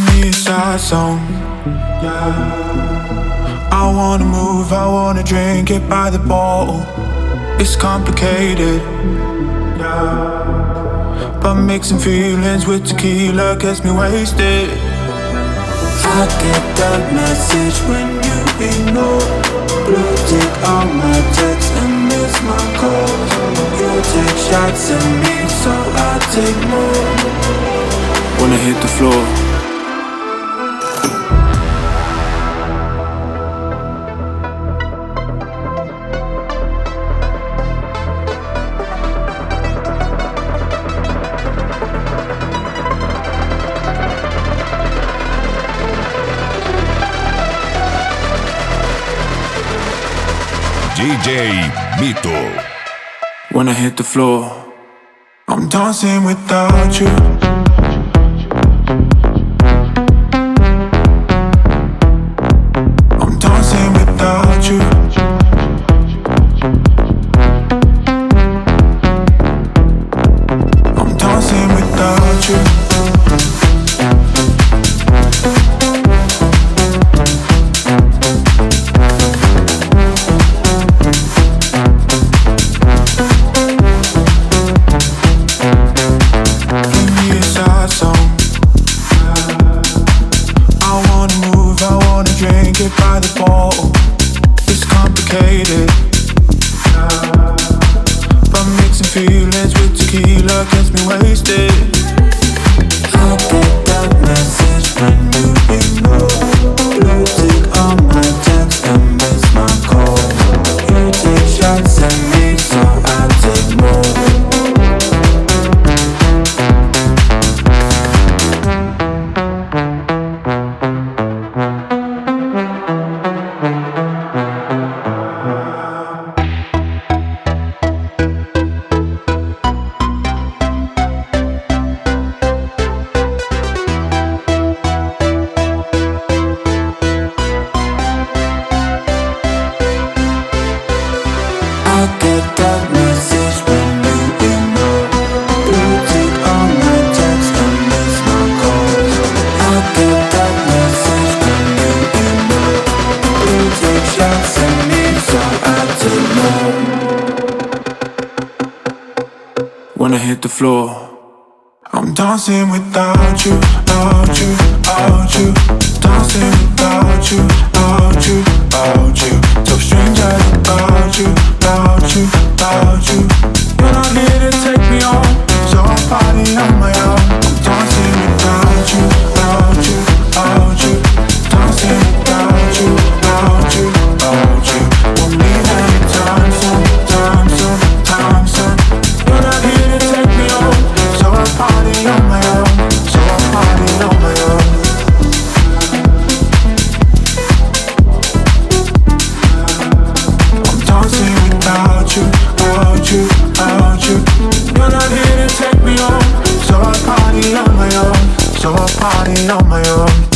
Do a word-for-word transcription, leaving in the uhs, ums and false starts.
me a sad song, yeah. I wanna move, I wanna drink it by the bottle. It's complicated, yeah. But mixing feelings with tequila gets me wasted. I get that message when you ignore. Blue tick on my text and miss my calls. You take shots at me, so I take more. Wanna hit the floor. D J Mito. When I hit the floor, I'm dancing without you. I'm dancing without you. I'm dancing without you. Drink it by the bottle. It's complicated, but mixing feelings with tequila gets me wasted. I get that message when you ignore. Blue tick on my text and miss my call. You take shots at me, so I take more. I get that message when you ignore. Blue tick on my text and miss my calls. I get that message when you ignore. You take shots at me, so I take more. When I hit the floor, I'm dancing without you, out you, out you. Dancing without you, out you, out you. So strangers about you, about you, about you. You're not here to take me on, so I'll party on my own. I'm dancing without you, out you, out you. Dancing without you, out you, out you. Won't leave anytime soon, time soon, time soon. You're not here to take me on, so I'll party on my own, so I'll party on my own. Dancing without you, out you, out you. You're not here to take me home, so I party on my own, so I party on my own.